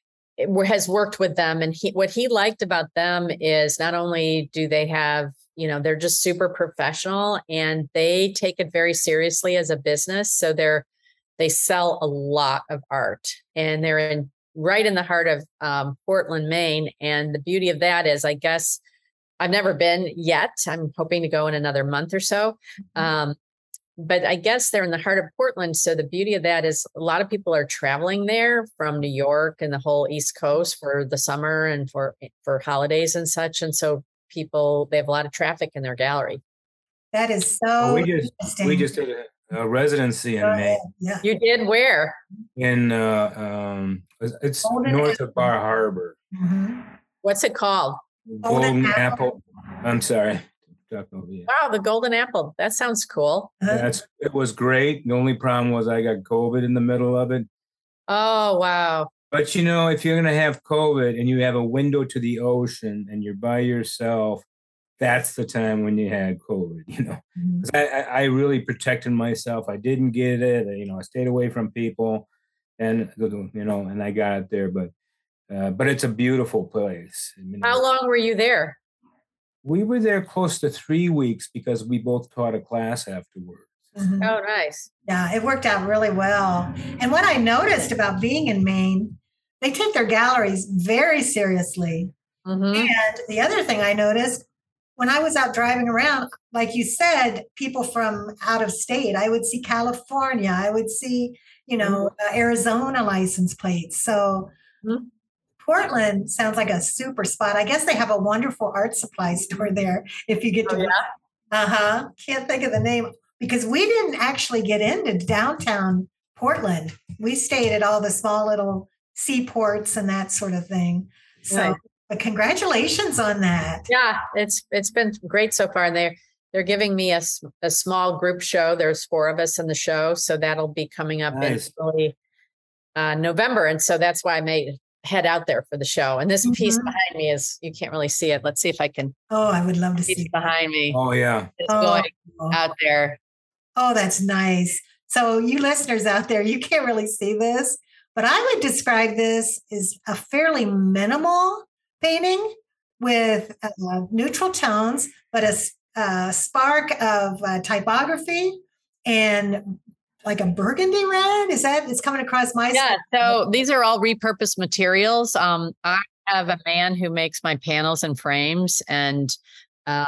[SPEAKER 3] has worked with them. And he, what he liked about them is not only do they have, you know, they're just super professional and they take it very seriously as a business. So they're, they sell a lot of art and they're in right in the heart of um, Portland, Maine. And the beauty of that is, I guess I've never been yet. I'm hoping to go in another month or so. Um, but I guess they're in the heart of Portland. So the beauty of that is a lot of people are traveling there from New York and the whole East Coast for the summer and for, for holidays and such. And so people, they have a lot of traffic in their gallery.
[SPEAKER 1] That is so
[SPEAKER 2] well, we just we just did a, a residency in May.
[SPEAKER 3] Yeah. You did where?
[SPEAKER 2] In uh, um, it's Golden north Apple. Of Bar Harbor.
[SPEAKER 3] Mm-hmm. What's it called?
[SPEAKER 2] Golden, Golden Apple. Apple. I'm sorry.
[SPEAKER 3] Wow, the Golden Apple. That sounds cool.
[SPEAKER 2] That's it was great. The only problem was I got COVID in the middle of it.
[SPEAKER 3] Oh wow.
[SPEAKER 2] But, you know, if you're going to have COVID and you have a window to the ocean and you're by yourself, that's the time when you had COVID, you know. Mm-hmm. I, I really protected myself. I didn't get it. You know, I stayed away from people and, you know, and I got it there. But uh, but it's a beautiful place. I mean,
[SPEAKER 3] how long were you there?
[SPEAKER 2] We were there close to three weeks because we both taught a class afterwards.
[SPEAKER 3] Mm-hmm. Oh, nice.
[SPEAKER 1] Yeah, it worked out really well. And what I noticed about being in Maine, they take their galleries very seriously. Mm-hmm. And the other thing I noticed when I was out driving around, like you said, people from out of state, I would see California, I would see, you know, mm-hmm. uh, Arizona license plates. So mm-hmm. Portland sounds like a super spot. I guess they have a wonderful art supply store there if you get to.
[SPEAKER 3] Oh, yeah?
[SPEAKER 1] Uh-huh. Can't think of the name because we didn't actually get into downtown Portland. We stayed at all the small little seaports and that sort of thing. So, right. But congratulations on that.
[SPEAKER 3] Yeah, it's it's been great so far. They're they're giving me a, a small group show. There's four of us in the show, so that'll be coming up nice. in early uh, November, and so that's why I made head out there for the show. And this mm-hmm. piece behind me is, you can't really see it. Let's see if I can.
[SPEAKER 1] Oh, I would love to see it
[SPEAKER 3] behind me.
[SPEAKER 2] Oh, yeah.
[SPEAKER 3] It's
[SPEAKER 1] oh.
[SPEAKER 3] going out there.
[SPEAKER 1] Oh, that's nice. So you listeners out there, you can't really see this, but I would describe this as a fairly minimal painting with uh, neutral tones, but a, a spark of uh, typography and like a burgundy red. Is that, it's coming across my
[SPEAKER 3] Yeah. So these are all repurposed materials. Um, I have a man who makes my panels and frames, and um,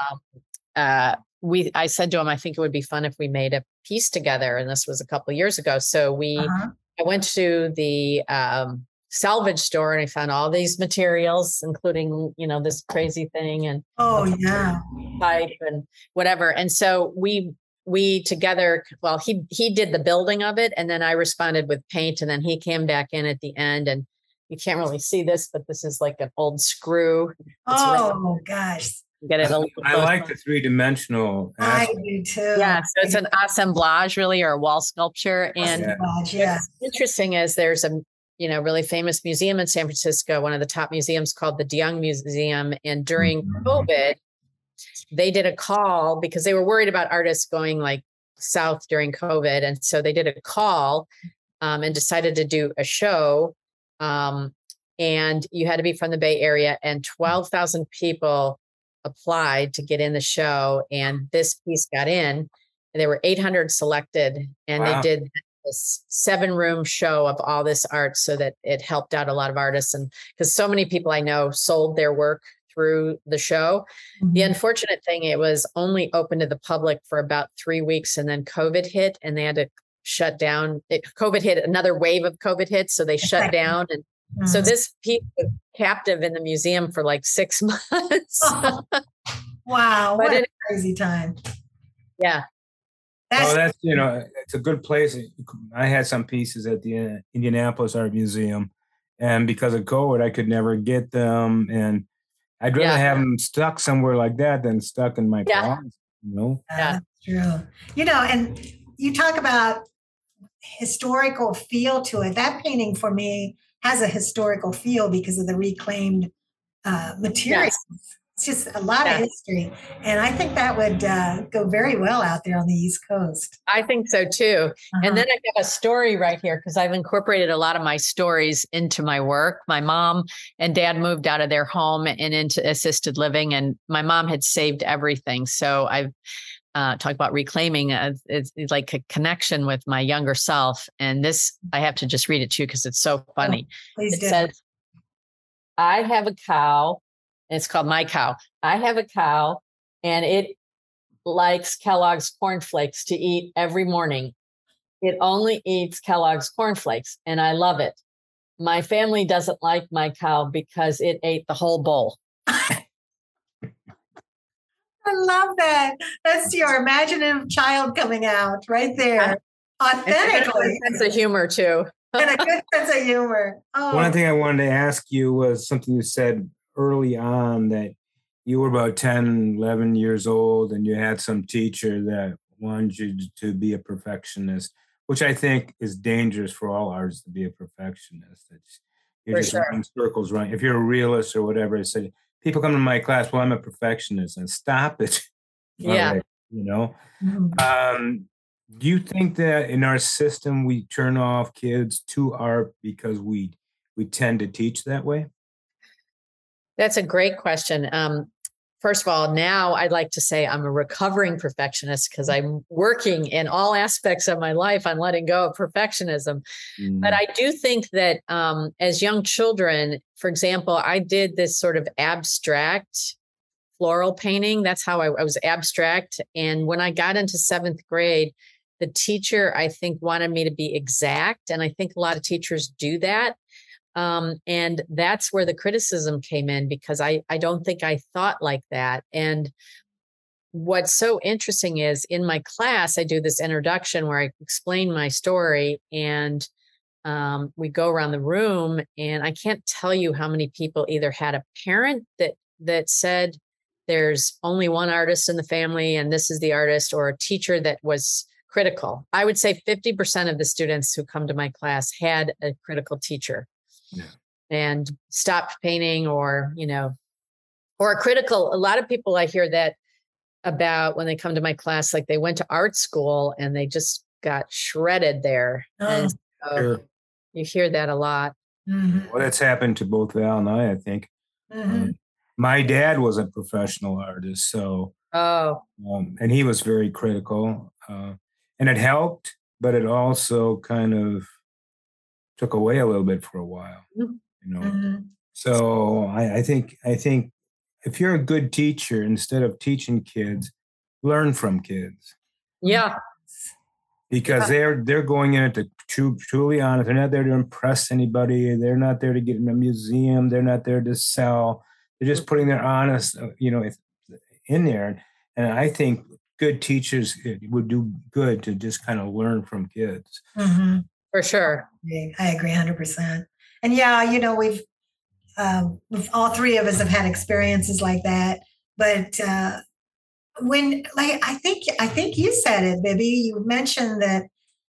[SPEAKER 3] uh, we, I said to him, I think it would be fun if we made a piece together. And this was a couple of years ago. So we, uh-huh. I went to the um, salvage store and I found all these materials, including, you know, this crazy thing and
[SPEAKER 1] oh yeah,
[SPEAKER 3] pipe and whatever. And so we, we together, well, he, he did the building of it, and then I responded with paint, and then he came back in at the end, and you can't really see this, but this is like an old screw. It's
[SPEAKER 1] oh really, gosh.
[SPEAKER 3] Get it a
[SPEAKER 2] I like the three-dimensional
[SPEAKER 1] aspect. I do too.
[SPEAKER 3] Yeah, so it's an assemblage really, or a wall sculpture. And
[SPEAKER 1] assemblage, yeah.
[SPEAKER 3] What's interesting is there's a, you know, really famous museum in San Francisco, one of the top museums called the DeYoung Museum. And during mm-hmm. COVID, they did a call because they were worried about artists going like south during COVID. And so they did a call um, and decided to do a show. Um, and you had to be from the Bay Area, and twelve thousand people applied to get in the show. And this piece got in, and there were eight hundred selected, and wow. they did this seven room show of all this art so that it helped out a lot of artists. And because so many people I know sold their work through the show. Mm-hmm. The unfortunate thing, it was only open to the public for about three weeks. And then COVID hit, and they had to shut down. It, COVID hit, another wave of COVID hit. So they shut down. And mm-hmm. so this piece was captive in the museum for like six months.
[SPEAKER 1] Oh, wow. What it, a crazy time.
[SPEAKER 3] Yeah.
[SPEAKER 2] That's, well, that's, you know, it's a good place. I had some pieces at the Indianapolis Art Museum, and because of COVID, I could never get them. And I'd rather yeah. have them stuck somewhere like that than stuck in my
[SPEAKER 3] yeah.
[SPEAKER 2] closet, you know?
[SPEAKER 1] Yeah, that's true. You know, and you talk about historical feel to it. That painting for me has a historical feel because of the reclaimed uh, materials. Yes. It's just a lot yeah. of history. And I think that would uh, go very well out there on the East Coast.
[SPEAKER 3] I think so too. Uh-huh. And then I have a story right here because I've incorporated a lot of my stories into my work. My mom and dad moved out of their home and into assisted living, and my mom had saved everything. So I've uh, talked about reclaiming. Uh, it's, it's like a connection with my younger self. And this, I have to just read it to you because it's so funny.
[SPEAKER 1] Oh, please
[SPEAKER 3] it
[SPEAKER 1] do.
[SPEAKER 3] says, I have a cow. It's called My Cow. I have a cow, and it likes Kellogg's cornflakes to eat every morning. It only eats Kellogg's cornflakes, and I love it. My family doesn't like my cow because it ate the whole bowl.
[SPEAKER 1] I love that. That's your imaginative child coming out right there. Authentically.
[SPEAKER 3] And a good sense of humor, too.
[SPEAKER 1] And a good sense of humor. Oh.
[SPEAKER 2] One thing I wanted to ask you was something you said early on, that you were about ten, eleven years old, and you had some teacher that wanted you to be a perfectionist, which I think is dangerous for all artists, to be a perfectionist. It's, you're
[SPEAKER 3] for
[SPEAKER 2] just
[SPEAKER 3] sure.
[SPEAKER 2] running circles, right? If you're a realist or whatever, I said, people come to my class, well, I'm a perfectionist, and stop it.
[SPEAKER 3] Yeah.
[SPEAKER 2] Right, you know?
[SPEAKER 1] Mm-hmm.
[SPEAKER 2] Um, do you think that in our system, we turn off kids to art because we we tend to teach that way?
[SPEAKER 3] That's a great question. Um, first of all, now I'd like to say I'm a recovering perfectionist because I'm working in all aspects of my life on letting go of perfectionism. Mm. But I do think that um, as young children, for example, I did this sort of abstract floral painting. That's how I, I was abstract. And when I got into seventh grade, the teacher, I think, wanted me to be exact. And I think a lot of teachers do that. Um, and that's where the criticism came in, because I, I don't think I thought like that. And what's so interesting is in my class, I do this introduction where I explain my story, and um, we go around the room, and I can't tell you how many people either had a parent that, that said there's only one artist in the family and this is the artist, or a teacher that was critical. I would say fifty percent of the students who come to my class had a critical teacher. Yeah. And stopped painting, or, you know, or a critical. A lot of people, I hear that about when they come to my class, like they went to art school and they just got shredded there. Oh, and so sure. You hear that a lot.
[SPEAKER 2] Mm-hmm. Well, that's happened to both Val and I, I think. Mm-hmm. Um, my dad was a professional artist, so
[SPEAKER 3] oh,
[SPEAKER 2] um, and he was very critical, uh, and it helped, but it also kind of took away a little bit for a while, you know. Mm-hmm. So I, I think I think if you're a good teacher, instead of teaching kids, learn from kids.
[SPEAKER 3] Yeah,
[SPEAKER 2] because yeah. they're they're going in it to true, truly honest. They're not there to impress anybody. They're not there to get in a museum. They're not there to sell. They're just putting their honest, you know, in there. And I think good teachers would do good to just kind of learn from kids.
[SPEAKER 3] Mm-hmm. For sure.
[SPEAKER 1] I agree one hundred percent. And yeah, you know, we've, uh, we've, all three of us have had experiences like that. But uh, when, like, I think, I think you said it, Bibby, you mentioned that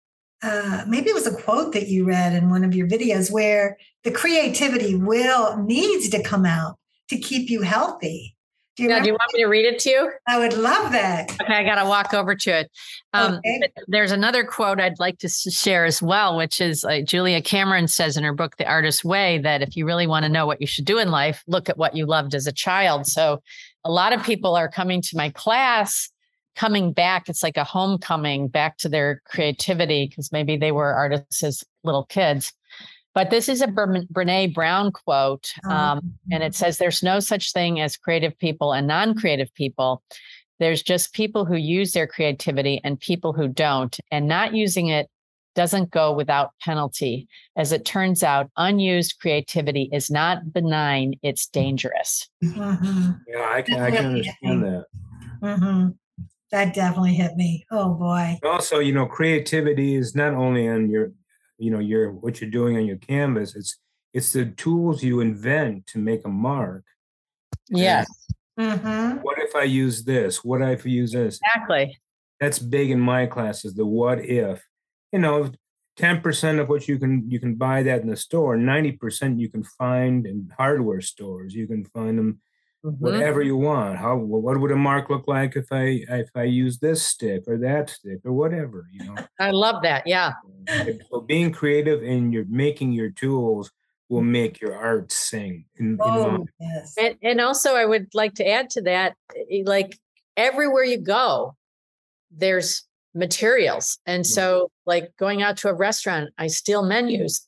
[SPEAKER 1] uh, maybe it was a quote that you read in one of your videos where the creativity will, needs to come out to keep you healthy.
[SPEAKER 3] Do you, now, do you want me to read it to you?
[SPEAKER 1] I would love that.
[SPEAKER 3] Okay, I got to walk over to it. Um, okay. There's another quote I'd like to share as well, which is uh, Julia Cameron says in her book, The Artist's Way, that if you really want to know what you should do in life, look at what you loved as a child. So a lot of people are coming to my class, coming back. It's like a homecoming back to their creativity, because maybe they were artists as little kids. But this is a Brene Brown quote, um, and it says, there's no such thing as creative people and non-creative people. There's just people who use their creativity and people who don't. And not using it doesn't go without penalty. As it turns out, unused creativity is not benign, it's dangerous.
[SPEAKER 2] Mm-hmm. Yeah, I can, I can understand that.
[SPEAKER 1] Mm-hmm. That definitely hit me. Oh, boy.
[SPEAKER 2] Also, you know, creativity is not only on your you know, your what you're doing on your canvas. It's it's the tools you invent to make a mark.
[SPEAKER 3] Yes.
[SPEAKER 1] Mm-hmm.
[SPEAKER 2] What if I use this? What if I use this?
[SPEAKER 3] Exactly.
[SPEAKER 2] That's big in my classes. The what if. You know, ten percent of what you can you can buy that in the store. ninety percent you can find in hardware stores. You can find them mm-hmm. whatever you want. How what would a mark look like if I if I use this stick or that stick or whatever, you know?
[SPEAKER 3] I love that. Yeah.
[SPEAKER 2] So being creative in your making your tools will make your art sing. In,
[SPEAKER 1] oh,
[SPEAKER 2] in
[SPEAKER 1] yes.
[SPEAKER 3] And, and also I would like to add to that, like everywhere you go, there's materials. And so like going out to a restaurant, I steal menus.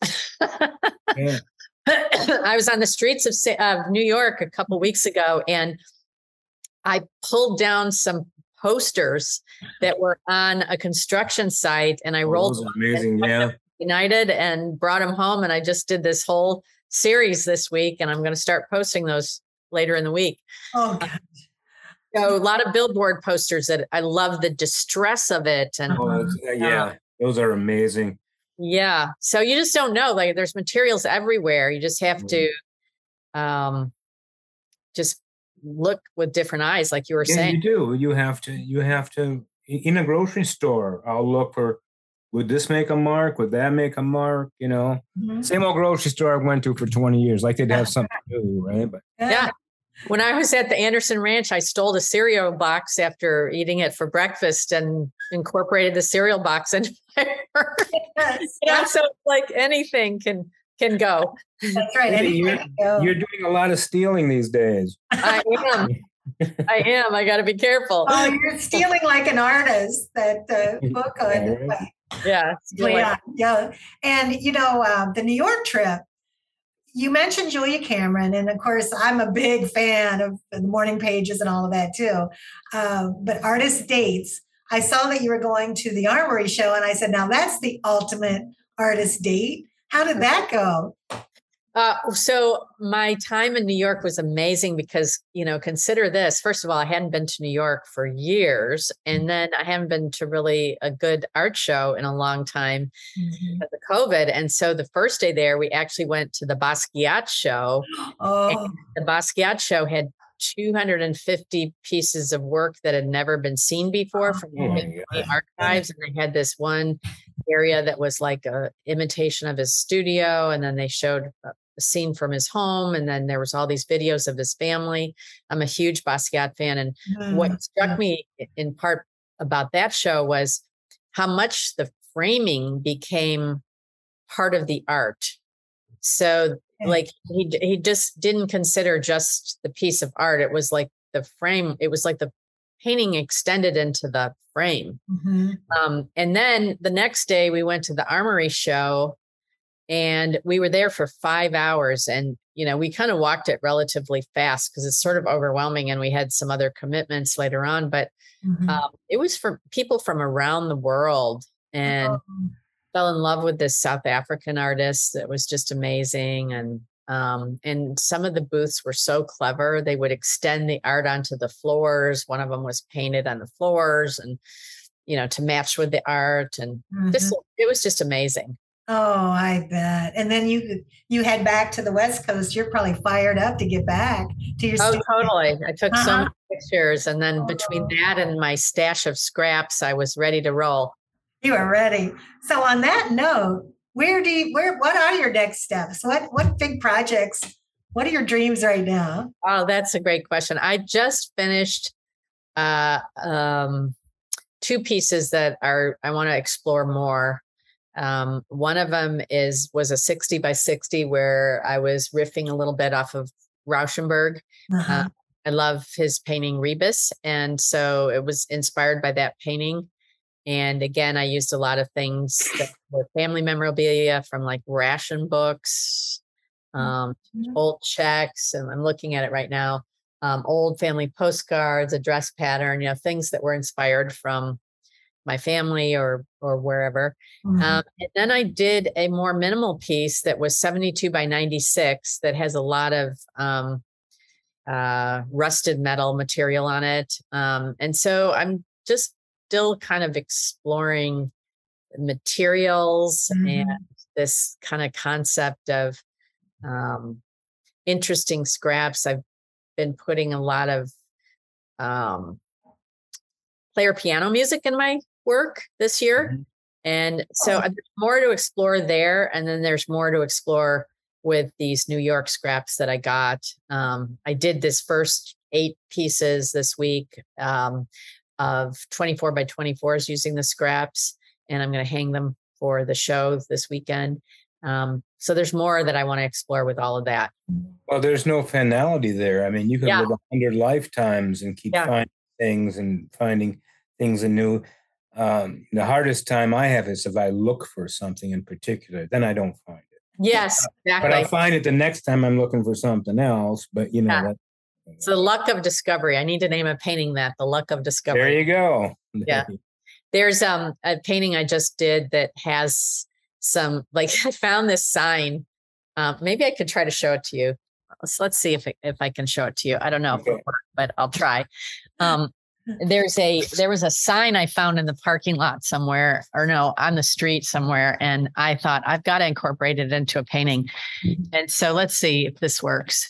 [SPEAKER 3] Yeah. I was on the streets of uh, New York a couple weeks ago, and I pulled down some posters that were on a construction site, and I oh, rolled them
[SPEAKER 2] amazing, yeah.
[SPEAKER 3] United and brought them home. And I just did this whole series this week, and I'm going to start posting those later in the week.
[SPEAKER 1] Oh, God.
[SPEAKER 3] So a lot of billboard posters that I love the distress of it. And
[SPEAKER 2] oh, yeah, uh, those are amazing.
[SPEAKER 3] Yeah. So you just don't know, like there's materials everywhere. You just have to um, just look with different eyes, like you were
[SPEAKER 2] yeah,
[SPEAKER 3] saying.
[SPEAKER 2] You do. You have to, you have to, in a grocery store, I'll look for, would this make a mark? Would that make a mark? You know, mm-hmm. Same old grocery store I went to for twenty years. Like they'd have something new, right? But
[SPEAKER 3] yeah. When I was at the Anderson Ranch, I stole a cereal box after eating it for breakfast and incorporated the cereal box into my work. Yes. Yeah, so like anything can can go.
[SPEAKER 1] That's right.
[SPEAKER 2] Hey, you're, go. You're doing a lot of stealing these days.
[SPEAKER 3] I am. I am. I got to be careful.
[SPEAKER 1] Oh, you're stealing like an artist. That uh, book on.
[SPEAKER 3] Yeah.
[SPEAKER 1] Yeah. Yeah. And you know uh, the New York trip. You mentioned Julia Cameron, and of course, I'm a big fan of the morning pages and all of that too. Uh, but Artist Dates, I saw that you were going to the Armory show, and I said, now that's the ultimate artist date. How did that go?
[SPEAKER 3] Uh, so my time in New York was amazing because, you know, consider this. First of all, I hadn't been to New York for years. And then I haven't been to really a good art show in a long time
[SPEAKER 1] Mhm.
[SPEAKER 3] because of COVID. And so the first day there, we actually went to the Basquiat show.
[SPEAKER 1] Oh,
[SPEAKER 3] And the Basquiat show had two hundred fifty pieces of work that had never been seen before from
[SPEAKER 2] Oh my
[SPEAKER 3] the
[SPEAKER 2] God.
[SPEAKER 3] archives. And they had this one area that was like a imitation of his studio. And then they showed a a scene from his home. And then there was all these videos of his family. I'm a huge Basquiat fan. And what
[SPEAKER 1] Mhm.
[SPEAKER 3] struck me in part about that show was how much the framing became part of the art. So like he he just didn't consider just the piece of art. It was like the frame, it was like the painting extended into the frame.
[SPEAKER 1] Mhm.
[SPEAKER 3] Um, and then the next day we went to the Armory show and we were there for five hours. And, you know, we kind of walked it relatively fast because it's sort of overwhelming and we had some other commitments later on. But
[SPEAKER 1] Mhm.
[SPEAKER 3] um, it was for people from around the world and
[SPEAKER 1] Oh.
[SPEAKER 3] fell in love with this South African artist that was just amazing. And um, and some of the booths were so clever. They would extend the art onto the floors. One of them was painted on the floors and, you know, to match with the art. And just,
[SPEAKER 1] Mhm.
[SPEAKER 3] it was just amazing.
[SPEAKER 1] Oh, I bet. And then you you head back to the West Coast. You're probably fired up to get back to your
[SPEAKER 3] Oh,
[SPEAKER 1] studio.
[SPEAKER 3] totally. I took so
[SPEAKER 1] Uh-huh.
[SPEAKER 3] many pictures. And then between that and my stash of scraps, I was ready to roll.
[SPEAKER 1] You are ready. So on that note, where do you, where what are your next steps? What what big projects? What are your dreams right now?
[SPEAKER 3] Oh, that's a great question. I just finished uh, um, two pieces that are I want to explore more. Um, one of them is was a sixty by sixty where I was riffing a little bit off of Rauschenberg.
[SPEAKER 1] Uh-huh.
[SPEAKER 3] Uh, I love his painting Rebus, and so it was inspired by that painting. And again, I used a lot of things that were family memorabilia from like ration books, um,
[SPEAKER 1] Mhm.
[SPEAKER 3] old checks, and I'm looking at it right now. Um, old family postcards, a dress pattern, you know, things that were inspired from my family or or wherever.
[SPEAKER 1] Mhm.
[SPEAKER 3] Um, and then I did a more minimal piece that was seventy-two by ninety-six that has a lot of um, uh, rusted metal material on it. Um, and so I'm just still kind of exploring materials and
[SPEAKER 1] Mhm.
[SPEAKER 3] this kind of concept of um, interesting scraps. I've been putting a lot of um, player piano music in my work this year.
[SPEAKER 2] Mhm.
[SPEAKER 3] And so
[SPEAKER 1] Oh.
[SPEAKER 3] there's more to explore there. And then there's more to explore with these New York scraps that I got. Um, I did this first eight pieces this week um, of twenty-four by twenty-fours using the scraps. And I'm going to hang them for the show this weekend. Um, so there's more that I want to explore with all of that.
[SPEAKER 2] Well, there's no finality there. I mean, you could
[SPEAKER 3] Yeah.
[SPEAKER 2] live a hundred lifetimes and keep
[SPEAKER 3] Yeah.
[SPEAKER 2] finding things and finding things anew. Um, the hardest time I have is if I look for something in particular, then I don't find it.
[SPEAKER 3] Yes,
[SPEAKER 2] But I'll
[SPEAKER 3] exactly.
[SPEAKER 2] find it the next time I'm looking for something else. But you know,
[SPEAKER 3] Yeah.
[SPEAKER 2] that,
[SPEAKER 3] It's the luck of discovery. I need to name a painting that, the luck of discovery.
[SPEAKER 2] there you go.
[SPEAKER 3] Yeah. There's um a painting I just did that has some, like, I found this sign. Um, maybe I could try to show it to you. Let's let's see if it, if I can show it to you. I don't know if
[SPEAKER 2] Okay.
[SPEAKER 3] it'll work, but I'll try. Um, there's a there was a sign I found in the parking lot somewhere, or no, on the street somewhere, and I thought I've got to incorporate it into a painting. And so let's see if this works.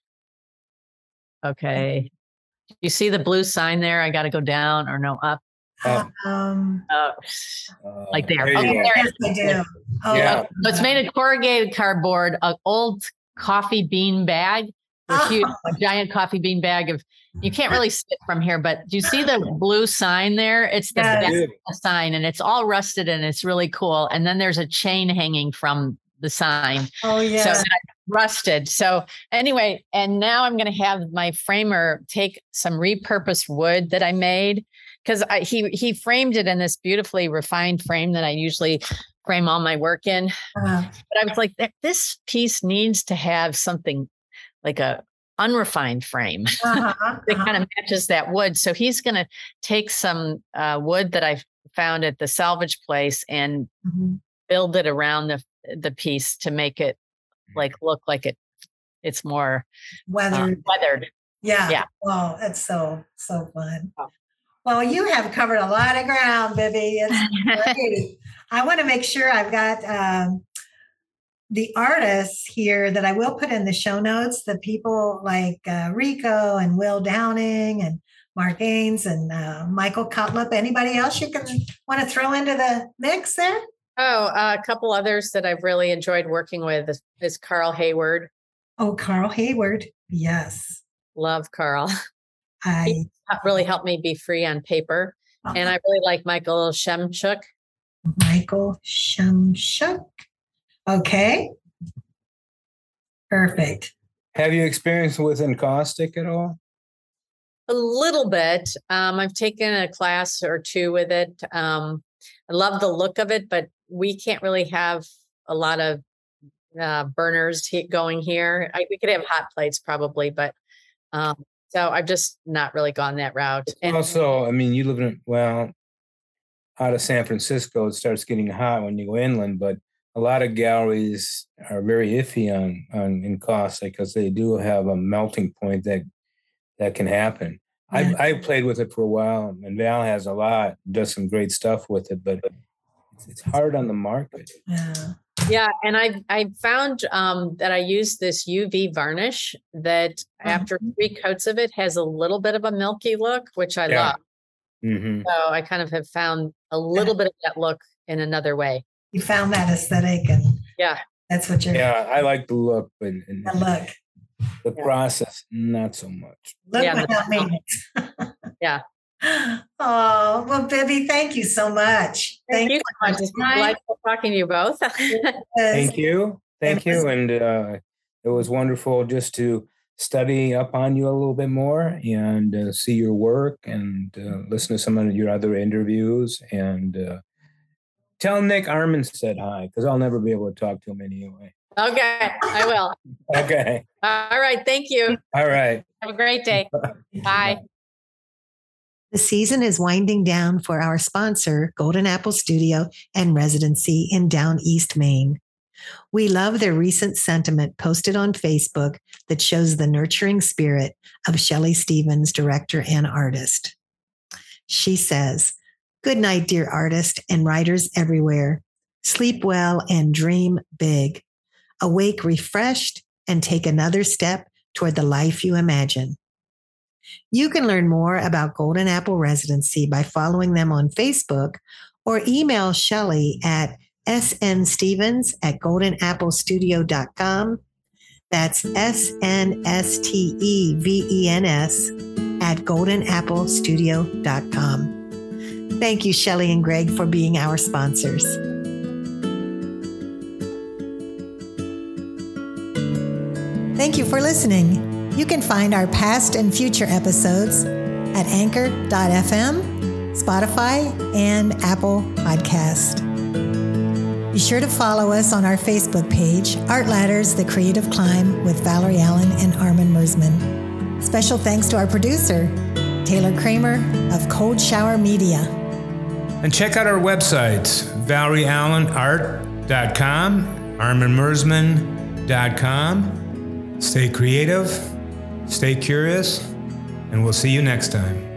[SPEAKER 3] Okay, you see the blue sign there? I got to go down or no up.
[SPEAKER 2] Uh,
[SPEAKER 1] Um,
[SPEAKER 3] Uh,
[SPEAKER 2] uh,
[SPEAKER 3] like there.
[SPEAKER 2] you
[SPEAKER 3] Okay,
[SPEAKER 2] go.
[SPEAKER 3] there.
[SPEAKER 1] yes, I do. Oh,
[SPEAKER 2] Yeah.
[SPEAKER 3] So it's made of corrugated cardboard, an old coffee bean bag, a huge, a giant coffee bean bag of. You can't really see it from here, but do you see the blue sign there? It's the
[SPEAKER 1] Yes.
[SPEAKER 3] back
[SPEAKER 2] Good.
[SPEAKER 3] of the sign, and it's all rusted, and it's really cool. And then there's a chain hanging from the sign.
[SPEAKER 1] Oh, yeah.
[SPEAKER 3] So rusted. So anyway, and now I'm going to have my framer take some repurposed wood that I made, because he he framed it in this beautifully refined frame that I usually frame all my work in.
[SPEAKER 1] Uh,
[SPEAKER 3] But I was like, this piece needs to have something like a unrefined frame
[SPEAKER 1] uh-huh,
[SPEAKER 3] that
[SPEAKER 1] uh-huh.
[SPEAKER 3] kind of matches that wood. So he's going to take some uh, wood that I found at the salvage place and
[SPEAKER 1] Mhm.
[SPEAKER 3] build it around the the piece to make it like look like it it's more
[SPEAKER 1] Weathered.
[SPEAKER 3] Uh, weathered.
[SPEAKER 1] Yeah.
[SPEAKER 3] Yeah.
[SPEAKER 1] Oh, that's so, so fun. Oh. Well, you have covered a lot of ground, Bibby. It's great. I want to make sure I've got um, the artists here that I will put in the show notes, the people like uh, Rico and Will Downing and Mark Ains and uh, Michael Cutlip. Anybody else you can want to throw into the mix there?
[SPEAKER 3] Oh, uh, a couple others that I've really enjoyed working with is, is Carl Hayward.
[SPEAKER 1] Oh, Carl Hayward. Yes.
[SPEAKER 3] Love Carl.
[SPEAKER 1] I
[SPEAKER 3] he really helped me be free on paper. Uh-huh. And I really like Michael Shemchuk.
[SPEAKER 1] Michael Shemchuk. Okay. Perfect.
[SPEAKER 2] Have you experienced with encaustic at all?
[SPEAKER 3] A little bit. Um, I've taken a class or two with it. Um, I love the look of it, but we can't really have a lot of uh, burners he- going here. I, we could have hot plates probably, but um, so I've just not really gone that route.
[SPEAKER 2] And also, I mean, you live in, well, out of San Francisco, it starts getting hot when you go inland, but a lot of galleries are very iffy on, on encaustic because they do have a melting point that that can happen. Yeah. I I played with it for a while, and Val has a lot, does some great stuff with it, but it's, it's hard on the market.
[SPEAKER 1] Yeah.
[SPEAKER 3] Yeah, and I I found um, that I use this U V varnish that mm-hmm. after three coats of it has a little bit of a milky look, which I yeah. love.
[SPEAKER 2] Mm-hmm.
[SPEAKER 3] So I kind of have found a little bit of that look in another way.
[SPEAKER 1] You found that aesthetic, and
[SPEAKER 3] yeah,
[SPEAKER 1] that's what you're.
[SPEAKER 2] Yeah, I like the look, but and
[SPEAKER 1] the look,
[SPEAKER 2] the yeah. process, not so much.
[SPEAKER 1] Look
[SPEAKER 3] yeah,
[SPEAKER 1] without maintenance.
[SPEAKER 3] Yeah.
[SPEAKER 1] Oh, well, Bibby, thank you so much.
[SPEAKER 3] Thank, thank you so much. It's delightful talking to you both.
[SPEAKER 2] Thank you. Thank you. And uh, it was wonderful just to study up on you a little bit more and uh, see your work and uh, listen to some of your other interviews. And uh, tell Nick Arman said hi, because I'll never be able to talk to him anyway.
[SPEAKER 3] Okay, I will.
[SPEAKER 2] Okay.
[SPEAKER 3] All right. Thank you.
[SPEAKER 2] All right.
[SPEAKER 3] Have a great day. Bye.
[SPEAKER 1] The season is winding down for our sponsor, Golden Apple Studio and Residency in Down East Maine. We love their recent sentiment posted on Facebook that shows the nurturing spirit of Shelley Stevens, director and artist. She says, "Good night, dear artist and writers everywhere. Sleep well and dream big. Awake refreshed and take another step toward the life you imagine." You can learn more about Golden Apple Residency by following them on Facebook or email Shelley at snstevens at goldenapplestudio dot com. That's S N S T E V E N S at goldenapplestudio dot com. Thank you, Shelley and Greg, for being our sponsors. Thank you for listening. You can find our past and future episodes at anchor dot f m, Spotify, and Apple Podcast. Be sure to follow us on our Facebook page, Art Ladders, The Creative Climb with Valerie Allen and Armin Mersman. Special thanks to our producer, Taylor Kramer of Cold Shower Media.
[SPEAKER 2] And check out our websites, valerie allen art dot com, armin mersman dot com. Stay creative, stay curious, and we'll see you next time.